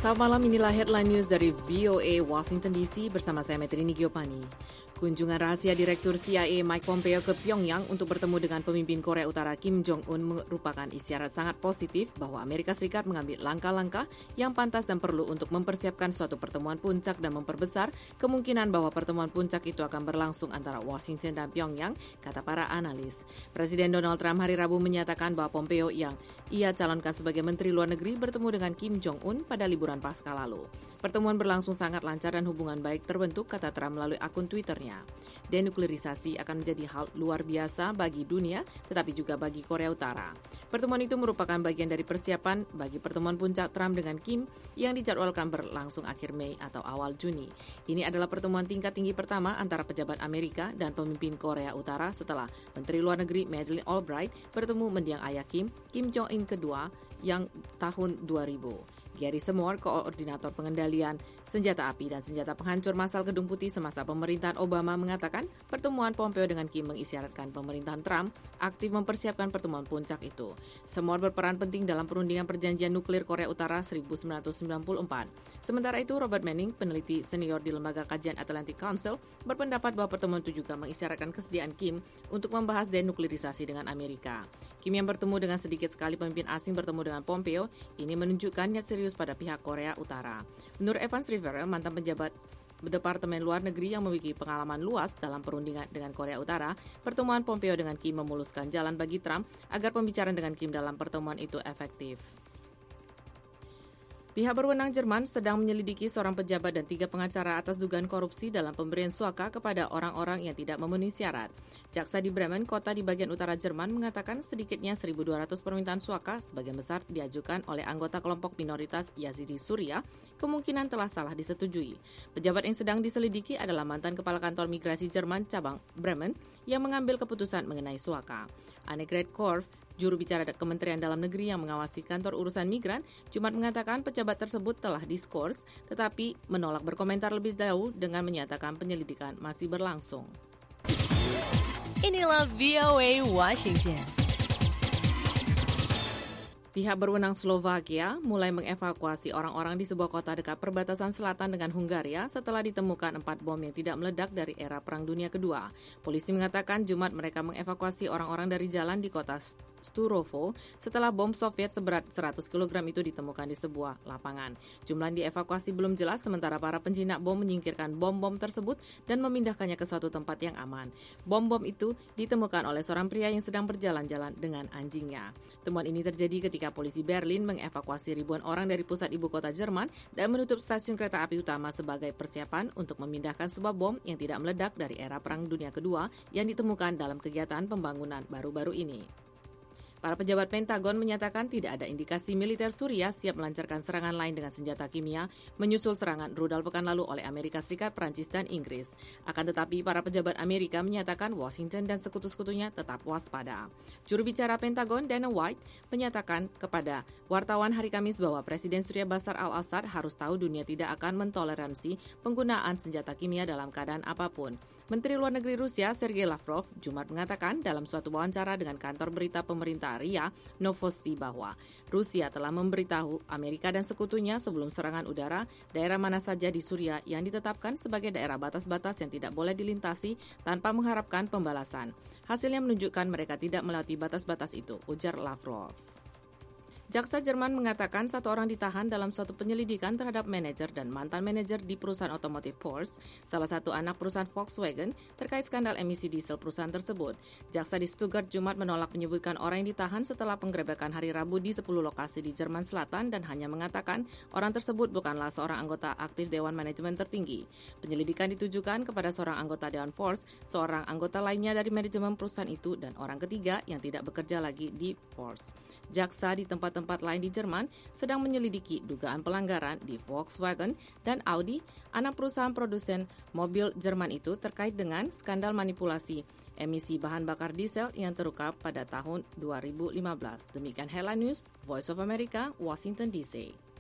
Selamat malam, inilah headline news dari VOA Washington DC bersama saya Metrini Giopani. Kunjungan rahasia Direktur CIA Mike Pompeo ke Pyongyang untuk bertemu dengan pemimpin Korea Utara Kim Jong-un merupakan isyarat sangat positif bahwa Amerika Serikat mengambil langkah-langkah yang pantas dan perlu untuk mempersiapkan suatu pertemuan puncak dan memperbesar kemungkinan bahwa pertemuan puncak itu akan berlangsung antara Washington dan Pyongyang, kata para analis. Presiden Donald Trump hari Rabu menyatakan bahwa Pompeo yang ia calonkan sebagai Menteri Luar Negeri bertemu dengan Kim Jong-un pada liburan Pasca lalu. Pertemuan berlangsung sangat lancar dan hubungan baik terbentuk, kata Trump melalui akun Twitternya. Denuklerisasi akan menjadi hal luar biasa bagi dunia, tetapi juga bagi Korea Utara. Pertemuan itu merupakan bagian dari persiapan bagi pertemuan puncak Trump dengan Kim yang dijadwalkan berlangsung akhir Mei atau awal Juni. Ini adalah pertemuan tingkat tinggi pertama antara pejabat Amerika dan pemimpin Korea Utara setelah Menteri Luar Negeri Madeleine Albright bertemu mendiang ayah Kim Jong-un kedua yang tahun 2000. Gary Semore, koordinator pengendalian senjata api dan senjata penghancur massal Gedung Putih semasa pemerintahan Obama, mengatakan pertemuan Pompeo dengan Kim mengisyaratkan pemerintahan Trump aktif mempersiapkan pertemuan puncak itu. Semore berperan penting dalam perundingan perjanjian nuklir Korea Utara 1994. Sementara itu, Robert Manning, peneliti senior di Lembaga Kajian Atlantic Council, berpendapat bahwa pertemuan itu juga mengisyaratkan kesediaan Kim untuk membahas denuklerisasi dengan Amerika. Kim yang bertemu dengan sedikit sekali pemimpin asing bertemu dengan Pompeo, ini menunjukkan niat serius pada pihak Korea Utara. Menurut Evans Rivera, mantan pejabat Departemen Luar Negeri yang memiliki pengalaman luas dalam perundingan dengan Korea Utara, pertemuan Pompeo dengan Kim memuluskan jalan bagi Trump agar pembicaraan dengan Kim dalam pertemuan itu efektif. Pihak berwenang Jerman sedang menyelidiki seorang pejabat dan 3 pengacara atas dugaan korupsi dalam pemberian suaka kepada orang-orang yang tidak memenuhi syarat. Jaksa di Bremen, kota di bagian utara Jerman, mengatakan sedikitnya 1.200 permintaan suaka sebagian besar diajukan oleh anggota kelompok minoritas Yazidi Suriah, kemungkinan telah salah disetujui. Pejabat yang sedang diselidiki adalah mantan Kepala Kantor Migrasi Jerman cabang Bremen yang mengambil keputusan mengenai suaka. Annegret Korf, juru bicara Kementerian Dalam Negeri yang mengawasi kantor urusan migran, Jumat mengatakan pejabat tersebut telah diskors, tetapi menolak berkomentar lebih jauh dengan menyatakan penyelidikan masih berlangsung. Inilah VOA Washington. Pihak berwenang Slovakia mulai mengevakuasi orang-orang di sebuah kota dekat perbatasan selatan dengan Hungaria setelah ditemukan 4 bom yang tidak meledak dari era Perang Dunia Kedua. Polisi mengatakan Jumat mereka mengevakuasi orang-orang dari jalan di kota Sturovo setelah bom Soviet seberat 100 kg itu ditemukan di sebuah lapangan. Jumlah yang dievakuasi belum jelas, sementara para penjinak bom menyingkirkan bom-bom tersebut dan memindahkannya ke suatu tempat yang aman. Bom-bom itu ditemukan oleh seorang pria yang sedang berjalan-jalan dengan anjingnya. Temuan ini terjadi ketika polisi Berlin mengevakuasi ribuan orang dari pusat ibu kota Jerman dan menutup stasiun kereta api utama sebagai persiapan untuk memindahkan sebuah bom yang tidak meledak dari era Perang Dunia Kedua yang ditemukan dalam kegiatan pembangunan baru-baru ini. Para pejabat Pentagon menyatakan tidak ada indikasi militer Suriah siap melancarkan serangan lain dengan senjata kimia menyusul serangan rudal pekan lalu oleh Amerika Serikat, Prancis, dan Inggris. Akan tetapi, para pejabat Amerika menyatakan Washington dan sekutu-sekutunya tetap waspada. Juru bicara Pentagon, Dana White, menyatakan kepada wartawan hari Kamis bahwa Presiden Suriah Bashar al-Assad harus tahu dunia tidak akan mentoleransi penggunaan senjata kimia dalam keadaan apapun. Menteri Luar Negeri Rusia, Sergei Lavrov, Jumat mengatakan dalam suatu wawancara dengan kantor berita pemerintah RIA Novosti bahwa Rusia telah memberitahu Amerika dan sekutunya sebelum serangan udara daerah mana saja di Suriah yang ditetapkan sebagai daerah batas-batas yang tidak boleh dilintasi tanpa mengharapkan pembalasan. Hasilnya menunjukkan mereka tidak melewati batas-batas itu, ujar Lavrov. Jaksa Jerman mengatakan 1 orang ditahan dalam suatu penyelidikan terhadap manajer dan mantan manajer di perusahaan otomotif Porsche, salah satu anak perusahaan Volkswagen, terkait skandal emisi diesel perusahaan tersebut. Jaksa di Stuttgart Jumat menolak menyebutkan orang yang ditahan setelah penggerebekan hari Rabu di 10 lokasi di Jerman Selatan dan hanya mengatakan orang tersebut bukanlah seorang anggota aktif Dewan Manajemen tertinggi. Penyelidikan ditujukan kepada seorang anggota Dewan Porsche, seorang anggota lainnya dari manajemen perusahaan itu, dan orang ketiga yang tidak bekerja lagi di Porsche. Jaksa di tempat-tempat lain di Jerman sedang menyelidiki dugaan pelanggaran di Volkswagen dan Audi, anak perusahaan produsen mobil Jerman itu, terkait dengan skandal manipulasi emisi bahan bakar diesel yang terungkap pada tahun 2015. Demikian Headline News, Voice of America, Washington DC.